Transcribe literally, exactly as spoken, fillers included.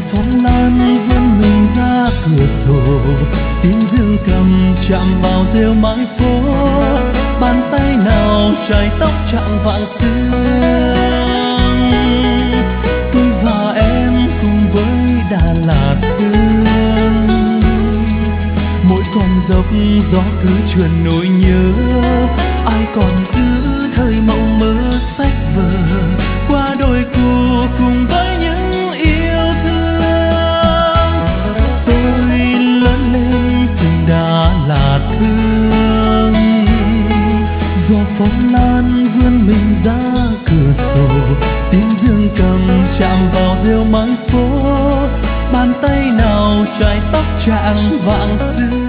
phong lan vươn mình ra cửa sổ, tiếng dương cầm chạm vào rêu mái phố. Bàn tay nào chải tóc chạm vạn sương. Tôi và em cùng với Đà Lạt Hương. Mỗi con dốc gió cứ trườn nỗi nhớ. Ai còn giữ thời mộng mơ sách vở qua đôi cu cùng với những yêu thương. Tôi lớn lên từng Đà Lạt Hương. Gió phong lan vươn mình ra cửa sổ, tiếng dương cầm chạm vào rêu mái phố. Bàn tay nào chải tóc chạm vạn xưa.